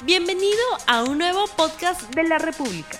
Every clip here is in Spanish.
Bienvenido a un nuevo podcast de La República.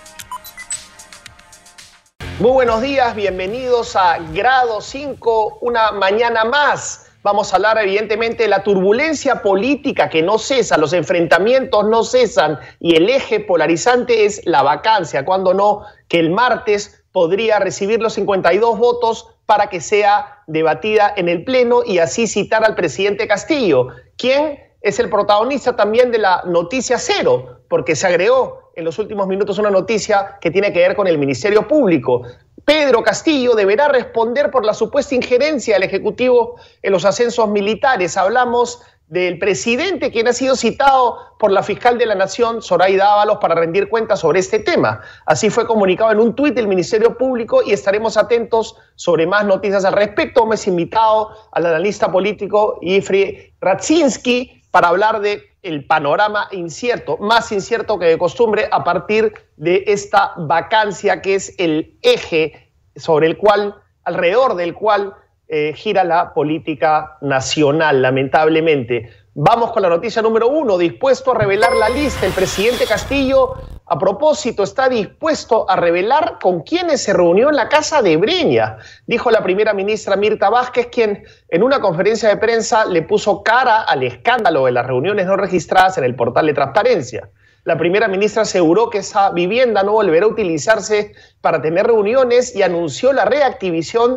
Muy buenos días, bienvenidos a Grado 5, una mañana más. Vamos a hablar evidentemente de la turbulencia política que no cesa, los enfrentamientos no cesan y el eje polarizante es la vacancia, cuando no, que el martes podría recibir los 52 votos para que sea debatida en el Pleno y así citar al presidente Castillo, quien es el protagonista también de la noticia cero, porque se agregó en los últimos minutos una noticia que tiene que ver con el Ministerio Público. Pedro Castillo deberá responder por la supuesta injerencia del Ejecutivo en los ascensos militares. Hablamos del presidente, quien ha sido citado por la fiscal de la Nación, Zoraida Ábalos, para rendir cuentas sobre este tema. Así fue comunicado en un tuit del Ministerio Público y estaremos atentos sobre más noticias al respecto. Hemos invitado al analista político Jeffrey Radzinski para hablar de el panorama incierto, más incierto que de costumbre, a partir de esta vacancia que es el eje sobre el cual, alrededor del cual gira la política nacional, lamentablemente. Vamos con la noticia número 1, dispuesto a revelar la lista. El presidente Castillo, a propósito, está dispuesto a revelar con quiénes se reunió en la casa de Breña, dijo la primera ministra Mirta Vázquez, quien en una conferencia de prensa le puso cara al escándalo de las reuniones no registradas en el portal de transparencia. La primera ministra aseguró que esa vivienda no volverá a utilizarse para tener reuniones y anunció la reactivación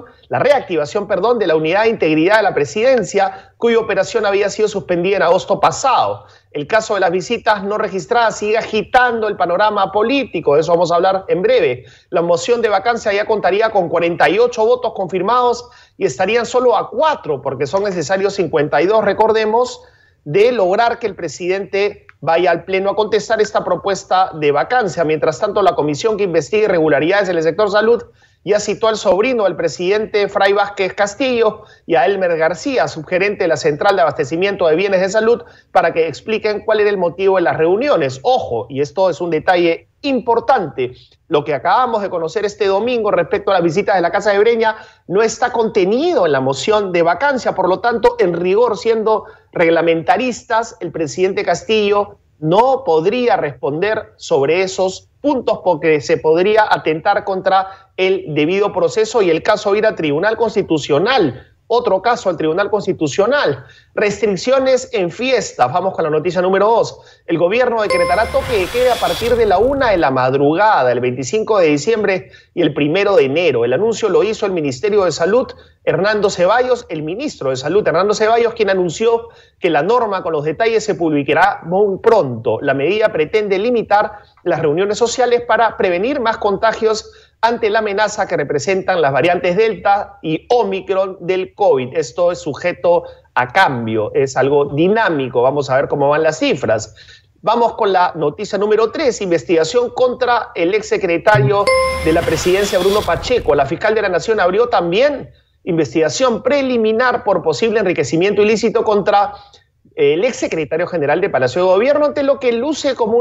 de la Unidad de Integridad de la Presidencia, cuya operación había sido suspendida en agosto pasado. El caso de las visitas no registradas sigue agitando el panorama político, de eso vamos a hablar en breve. La moción de vacancia ya contaría con 48 votos confirmados y estarían solo a 4, porque son necesarios 52, recordemos, de lograr que el presidente vaya al Pleno a contestar esta propuesta de vacancia. Mientras tanto, la comisión que investiga irregularidades en el sector salud ya citó al sobrino del presidente, Fray Vázquez Castillo, y a Elmer García, subgerente de la Central de Abastecimiento de Bienes de Salud, para que expliquen cuál era el motivo de las reuniones. Ojo, y esto es un detalle importante, lo que acabamos de conocer este domingo respecto a las visitas de la Casa de Breña no está contenido en la moción de vacancia, por lo tanto, en rigor, siendo reglamentaristas, el presidente Castillo no podría responder sobre esos puntos porque se podría atentar contra el debido proceso y el caso ir a Tribunal Constitucional. Otro caso al Tribunal Constitucional. Restricciones en fiestas. Vamos con la noticia número 2. El gobierno decretará toque de queda a partir de la 1 de la madrugada, el 25 de diciembre y el 1 de enero. El anuncio lo hizo el Ministerio de Salud, Hernando Ceballos, el ministro de Salud, Hernando Ceballos, quien anunció que la norma con los detalles se publicará muy pronto. La medida pretende limitar las reuniones sociales para prevenir más contagios ante la amenaza que representan las variantes Delta y Omicron del COVID. Esto es sujeto a cambio, es algo dinámico. Vamos a ver cómo van las cifras. Vamos con la noticia número 3, investigación contra el exsecretario de la Presidencia, Bruno Pacheco. La fiscal de la Nación abrió también investigación preliminar por posible enriquecimiento ilícito contra el exsecretario general de Palacio de Gobierno, ante lo que luce como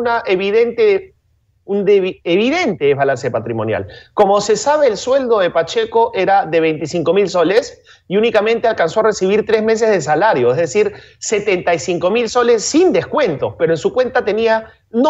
un evidente desbalance patrimonial. Como se sabe, el sueldo de Pacheco era de 25.000 soles y únicamente alcanzó a recibir 3 meses de salario, es decir, 75.000 soles sin descuentos, pero en su cuenta tenía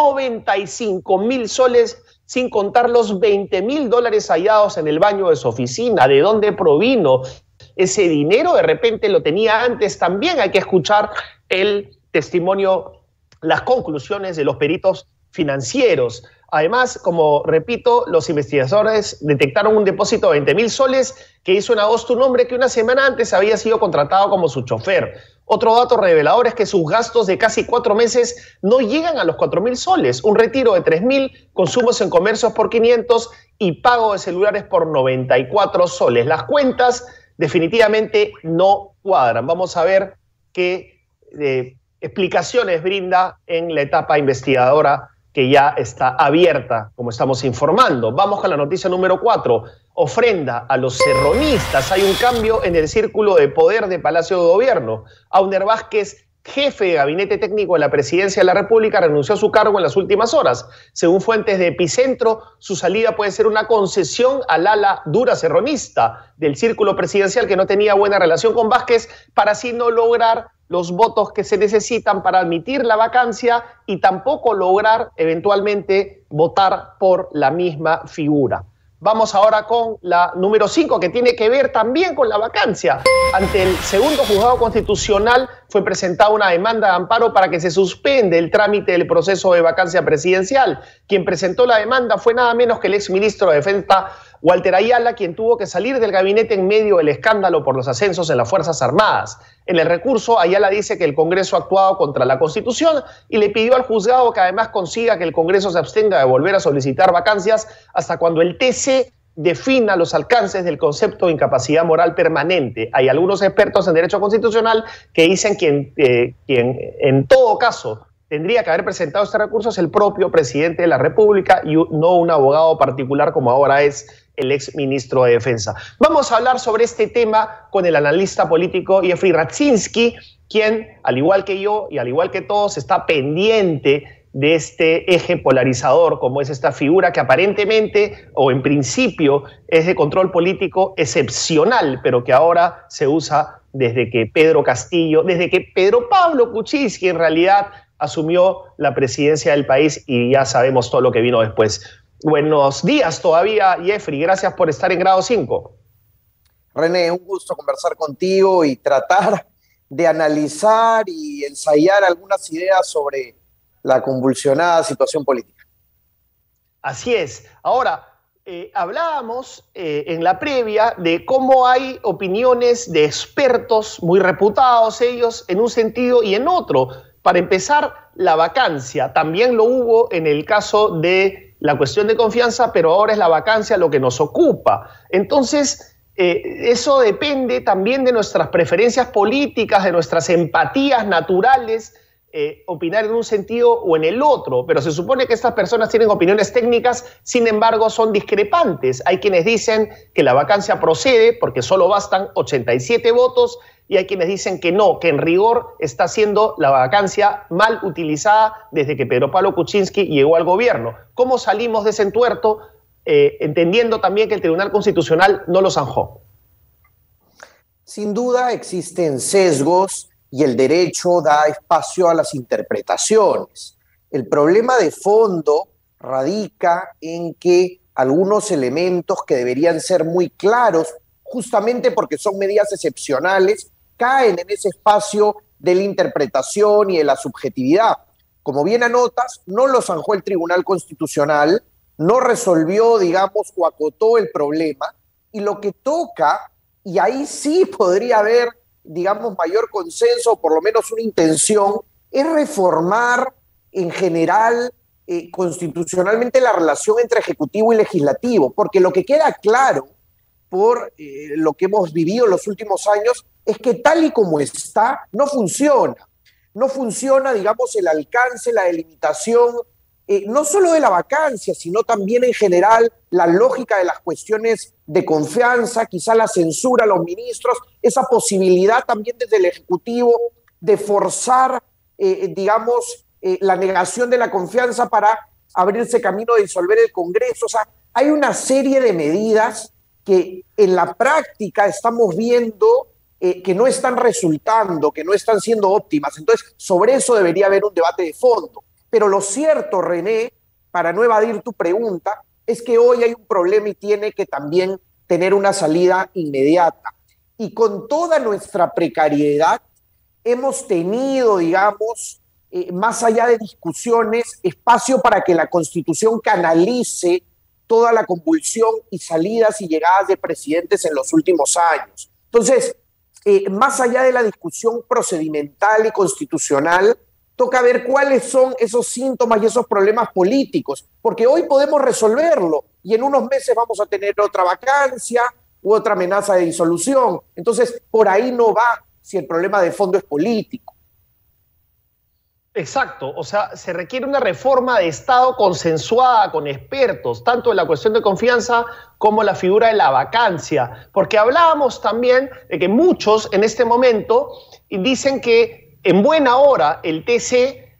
95.000 soles sin contar los $20.000 hallados en el baño de su oficina. ¿De dónde provino ese dinero? De repente lo tenía antes. También hay que escuchar el testimonio, las conclusiones de los peritos financieros. Además, como repito, los investigadores detectaron un depósito de 20.000 soles que hizo en agosto un hombre que una semana antes había sido contratado como su chofer. Otro dato revelador es que sus gastos de casi 4 meses no llegan a los 4.000 soles. Un retiro de 3.000, consumos en comercios por 500 y pago de celulares por 94 soles. Las cuentas definitivamente no cuadran. Vamos a ver qué explicaciones brinda en la etapa investigadora que ya está abierta, como estamos informando. Vamos con la noticia número 4. Ofrenda a los serronistas. Hay un cambio en el círculo de poder de Palacio de Gobierno. Auner Vázquez, jefe de Gabinete Técnico de la Presidencia de la República, renunció a su cargo en las últimas horas. Según fuentes de Epicentro, su salida puede ser una concesión al ala dura serronista del círculo presidencial, que no tenía buena relación con Vázquez, para así no lograr los votos que se necesitan para admitir la vacancia y tampoco lograr eventualmente votar por la misma figura. Vamos ahora con la número 5, que tiene que ver también con la vacancia. Ante el segundo juzgado constitucional fue presentada una demanda de amparo para que se suspende el trámite del proceso de vacancia presidencial. Quien presentó la demanda fue nada menos que el exministro de Defensa, Walter Ayala, quien tuvo que salir del gabinete en medio del escándalo por los ascensos en las Fuerzas Armadas. En el recurso, Ayala dice que el Congreso ha actuado contra la Constitución y le pidió al juzgado que además consiga que el Congreso se abstenga de volver a solicitar vacancias hasta cuando el TC defina los alcances del concepto de incapacidad moral permanente. Hay algunos expertos en derecho constitucional que dicen que quien en todo caso tendría que haber presentado este recurso es el propio presidente de la República y no un abogado particular como ahora es el ex ministro de Defensa. Vamos a hablar sobre este tema con el analista político Jeffrey Radzinski, quien, al igual que yo y al igual que todos, está pendiente de este eje polarizador, como es esta figura que aparentemente, o en principio, es de control político excepcional, pero que ahora se usa desde que Pedro Pablo Kuczynski en realidad asumió la presidencia del país y ya sabemos todo lo que vino después. Buenos días todavía, Jeffrey. Gracias por estar en Grado 5. René, un gusto conversar contigo y tratar de analizar y ensayar algunas ideas sobre la convulsionada situación política. Así es. Ahora, hablábamos en la previa de cómo hay opiniones de expertos muy reputados ellos en un sentido y en otro. Para empezar, la vacancia. También lo hubo en el caso de la cuestión de confianza, pero ahora es la vacancia lo que nos ocupa. Entonces, eso depende también de nuestras preferencias políticas, de nuestras empatías naturales, opinar en un sentido o en el otro, pero se supone que estas personas tienen opiniones técnicas, sin embargo son discrepantes. Hay quienes dicen que la vacancia procede porque solo bastan 87 votos y hay quienes dicen que no, que en rigor está siendo la vacancia mal utilizada desde que Pedro Pablo Kuczynski llegó al gobierno. ¿Cómo salimos de ese entuerto, entendiendo también que el Tribunal Constitucional no lo zanjó? Sin duda existen sesgos y el derecho da espacio a las interpretaciones. El problema de fondo radica en que algunos elementos que deberían ser muy claros, justamente porque son medidas excepcionales, caen en ese espacio de la interpretación y de la subjetividad. Como bien anotas, no lo zanjó el Tribunal Constitucional, no resolvió, digamos, o acotó el problema, y lo que toca, y ahí sí podría haber, digamos, mayor consenso, o por lo menos una intención, es reformar en general constitucionalmente la relación entre Ejecutivo y Legislativo, porque lo que queda claro por lo que hemos vivido en los últimos años es que tal y como está, no funciona. No funciona, digamos, el alcance, la delimitación, no solo de la vacancia, sino también en general la lógica de las cuestiones de confianza, quizá la censura a los ministros, esa posibilidad también desde el Ejecutivo de forzar, digamos, la negación de la confianza para abrirse camino de disolver el Congreso. O sea, hay una serie de medidas que en la práctica estamos viendo que no están resultando, que no están siendo óptimas. Entonces, sobre eso debería haber un debate de fondo. Pero lo cierto, René, para no evadir tu pregunta, es que hoy hay un problema y tiene que también tener una salida inmediata. Y con toda nuestra precariedad, hemos tenido, digamos, más allá de discusiones, espacio para que la Constitución canalice toda la convulsión y salidas y llegadas de presidentes en los últimos años. Entonces, más allá de la discusión procedimental y constitucional, toca ver cuáles son esos síntomas y esos problemas políticos, porque hoy podemos resolverlo y en unos meses vamos a tener otra vacancia u otra amenaza de disolución. Entonces, por ahí no va si el problema de fondo es político. Exacto, o sea, se requiere una reforma de Estado consensuada con expertos, tanto en la cuestión de confianza como la figura de la vacancia, porque hablábamos también de que muchos en este momento dicen que en buena hora el TC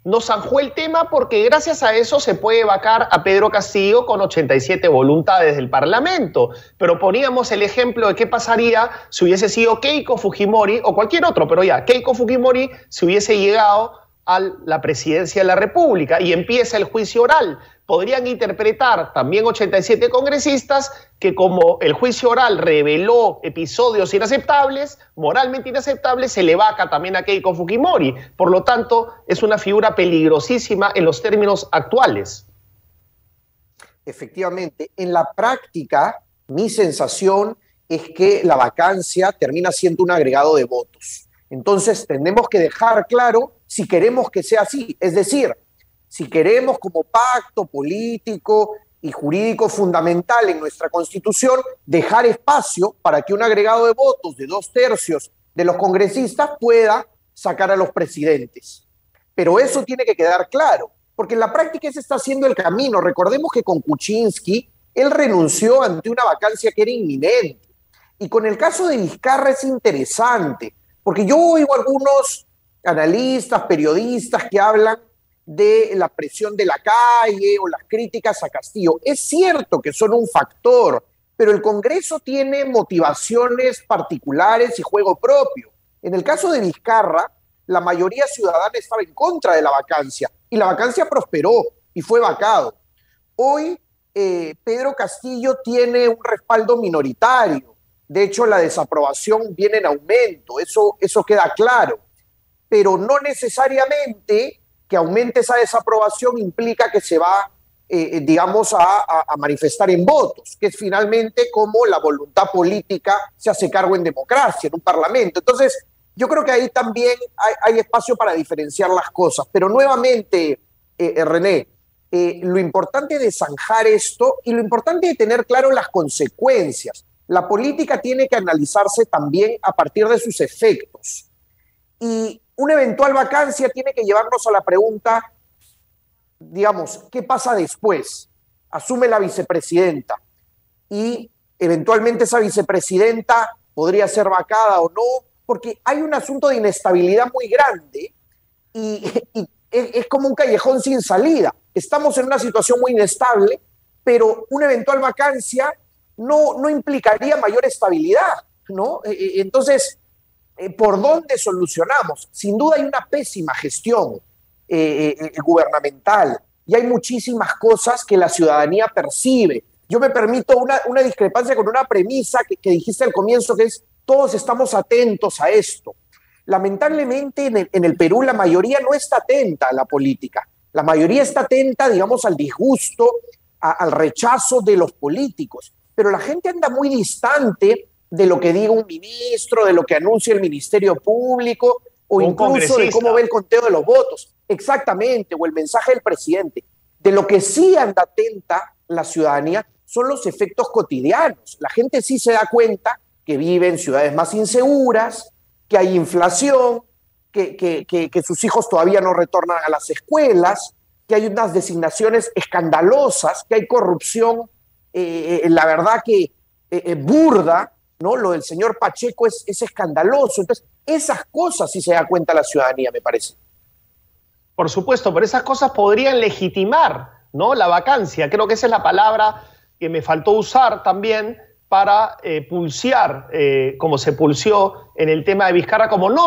no zanjó el tema porque gracias a eso se puede vacar a Pedro Castillo con 87 voluntades del Parlamento. Pero poníamos el ejemplo de qué pasaría si hubiese sido Keiko Fujimori o cualquier otro, pero ya, Keiko Fujimori si hubiese llegado a la presidencia de la República y empieza el juicio oral. Podrían interpretar también 87 congresistas que como el juicio oral reveló episodios inaceptables, moralmente inaceptables, se le vaca también a Keiko Fujimori. Por lo tanto, es una figura peligrosísima en los términos actuales. Efectivamente, en la práctica, mi sensación es que la vacancia termina siendo un agregado de votos. Entonces, tenemos que dejar claro si queremos que sea así. Es decir, si queremos como pacto político y jurídico fundamental en nuestra Constitución dejar espacio para que un agregado de votos de 2/3 de los congresistas pueda sacar a los presidentes. Pero eso tiene que quedar claro, porque en la práctica ese está siendo el camino. Recordemos que con Kuczynski él renunció ante una vacancia que era inminente. Y con el caso de Vizcarra es interesante, porque yo oigo algunos analistas, periodistas que hablan de la presión de la calle o las críticas a Castillo. Es cierto que son un factor, pero el Congreso tiene motivaciones particulares y juego propio. En el caso de Vizcarra, la mayoría ciudadana estaba en contra de la vacancia y la vacancia prosperó y fue vacado. Hoy Pedro Castillo tiene un respaldo minoritario. De hecho, la desaprobación viene en aumento, eso queda claro. Pero no necesariamente que aumente esa desaprobación implica que se va, a manifestar en votos, que es finalmente como la voluntad política se hace cargo en democracia, en un parlamento. Entonces, yo creo que ahí también hay espacio para diferenciar las cosas. Pero nuevamente, René, lo importante de zanjar esto y lo importante de tener claro las consecuencias. La política tiene que analizarse también a partir de sus efectos. Y una eventual vacancia tiene que llevarnos a la pregunta, digamos, ¿qué pasa después? Asume la vicepresidenta y eventualmente esa vicepresidenta podría ser vacada o no, porque hay un asunto de inestabilidad muy grande y es como un callejón sin salida. Estamos en una situación muy inestable, pero una eventual vacancia no implicaría mayor estabilidad, ¿no? Entonces, ¿por dónde solucionamos? Sin duda hay una pésima gestión gubernamental y hay muchísimas cosas que la ciudadanía percibe. Yo me permito una discrepancia con una premisa que dijiste al comienzo, que es todos estamos atentos a esto. Lamentablemente en el Perú la mayoría no está atenta a la política. La mayoría está atenta, digamos, al disgusto, al rechazo de los políticos. Pero la gente anda muy distante de lo que diga un ministro, de lo que anuncia el Ministerio Público o incluso de cómo ve el conteo de los votos. Exactamente, o el mensaje del presidente. De lo que sí anda atenta la ciudadanía son los efectos cotidianos. La gente sí se da cuenta que vive en ciudades más inseguras, que hay inflación, que sus hijos todavía no retornan a las escuelas, que hay unas designaciones escandalosas, que hay corrupción, la verdad que burda, ¿no? Lo del señor Pacheco es escandaloso. Entonces, esas cosas sí se da cuenta la ciudadanía, me parece. Por supuesto, pero esas cosas podrían legitimar, ¿no?, la vacancia. Creo que esa es la palabra que me faltó usar también para pulsear, como se pulseó en el tema de Vizcarra, como no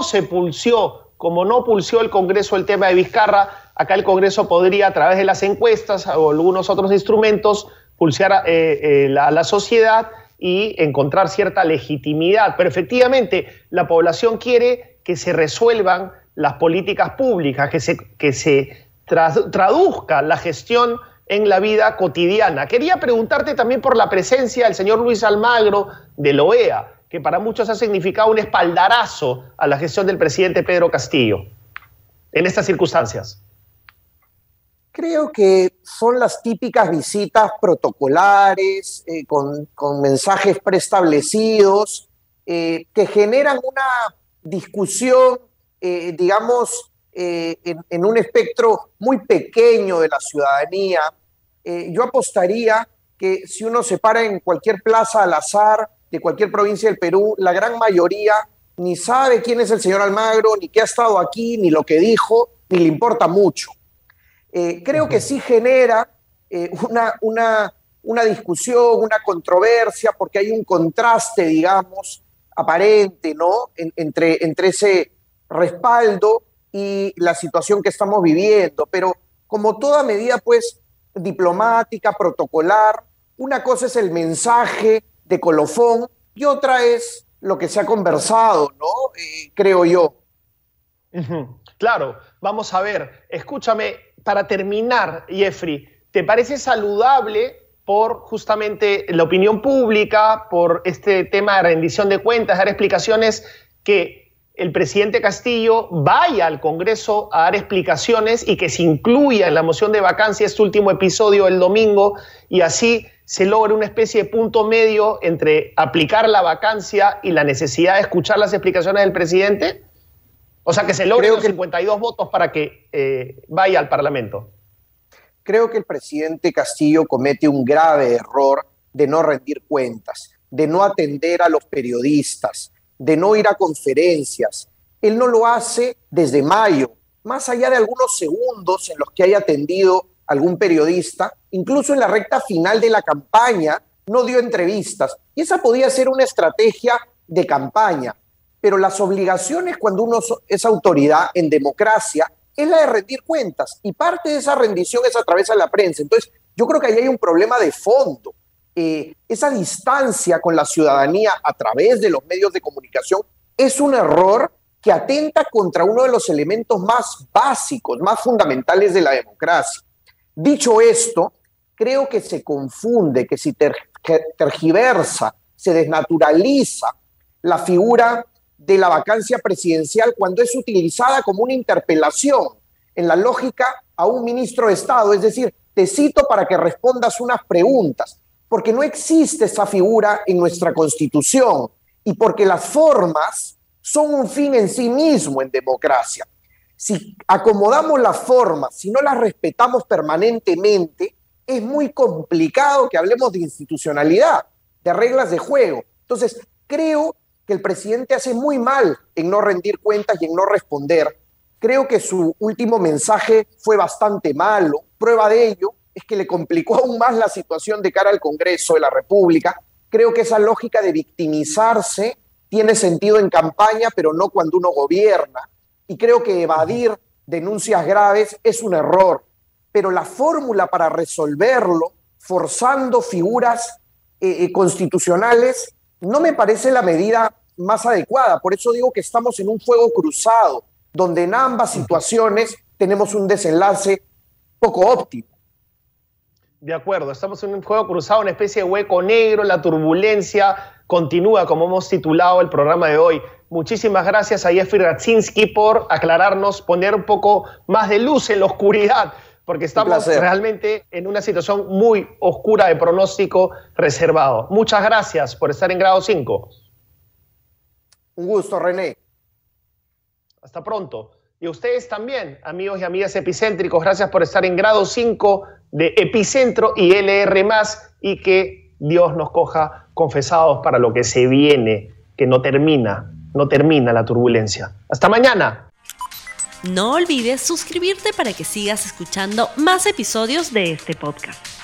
pulseó el Congreso el tema de Vizcarra. Acá el Congreso podría, a través de las encuestas o algunos otros instrumentos, pulsear a la sociedad y encontrar cierta legitimidad. Pero efectivamente, la población quiere que se resuelvan las políticas públicas, que se traduzca la gestión en la vida cotidiana. Quería preguntarte también por la presencia del señor Luis Almagro de la OEA, que para muchos ha significado un espaldarazo a la gestión del presidente Pedro Castillo en estas circunstancias. Creo que son las típicas visitas protocolares, con mensajes preestablecidos, que generan una discusión, en un espectro muy pequeño de la ciudadanía. Yo apostaría que si uno se para en cualquier plaza al azar de cualquier provincia del Perú, la gran mayoría ni sabe quién es el señor Almagro, ni que ha estado aquí, ni lo que dijo, ni le importa mucho. Creo que sí genera una discusión, una controversia, porque hay un contraste, digamos, aparente, ¿no? Entre ese respaldo y la situación que estamos viviendo. Pero como toda medida, pues, diplomática, protocolar, una cosa es el mensaje de colofón y otra es lo que se ha conversado, ¿no? Creo yo. Claro, vamos a ver, escúchame, para terminar, Jeffrey, ¿te parece saludable por justamente la opinión pública, por este tema de rendición de cuentas, dar explicaciones, que el presidente Castillo vaya al Congreso a dar explicaciones y que se incluya en la moción de vacancia este último episodio el domingo y así se logre una especie de punto medio entre aplicar la vacancia y la necesidad de escuchar las explicaciones del presidente? O sea, que se logren los 52 votos para que vaya al Parlamento. Creo que el presidente Castillo comete un grave error de no rendir cuentas, de no atender a los periodistas, de no ir a conferencias. Él no lo hace desde mayo, más allá de algunos segundos en los que haya atendido algún periodista, incluso en la recta final de la campaña no dio entrevistas. Y esa podía ser una estrategia de campaña. Pero las obligaciones cuando uno es autoridad en democracia es la de rendir cuentas, y parte de esa rendición es a través de la prensa. Entonces, yo creo que ahí hay un problema de fondo. Esa distancia con la ciudadanía a través de los medios de comunicación es un error que atenta contra uno de los elementos más básicos, más fundamentales de la democracia. Dicho esto, creo que se confunde, que se tergiversa, se desnaturaliza la figura de la vacancia presidencial cuando es utilizada como una interpelación en la lógica a un ministro de Estado, es decir, te cito para que respondas unas preguntas, porque no existe esa figura en nuestra Constitución y porque las formas son un fin en sí mismo en democracia. Si acomodamos las formas, si no las respetamos permanentemente, es muy complicado que hablemos de institucionalidad, de reglas de juego. Entonces, creo que el presidente hace muy mal en no rendir cuentas y en no responder. Creo que su último mensaje fue bastante malo. Prueba de ello es que le complicó aún más la situación de cara al Congreso de la República. Creo que esa lógica de victimizarse tiene sentido en campaña, pero no cuando uno gobierna. Y creo que evadir denuncias graves es un error. Pero la fórmula para resolverlo, forzando figuras constitucionales, no me parece la medida más adecuada. Por eso digo que estamos en un fuego cruzado, donde en ambas situaciones tenemos un desenlace poco óptimo. De acuerdo, estamos en un fuego cruzado, una especie de hueco negro, la turbulencia continúa, como hemos titulado el programa de hoy. Muchísimas gracias a Jeffrey Radzinski por aclararnos, poner un poco más de luz en la oscuridad, porque estamos realmente en una situación muy oscura de pronóstico reservado. Muchas gracias por estar en Grado 5. Un gusto, René. Hasta pronto. Y ustedes también, amigos y amigas epicéntricos, gracias por estar en Grado 5 de Epicentro y LR+, y que Dios nos coja confesados para lo que se viene, que no termina la turbulencia. Hasta mañana. No olvides suscribirte para que sigas escuchando más episodios de este podcast.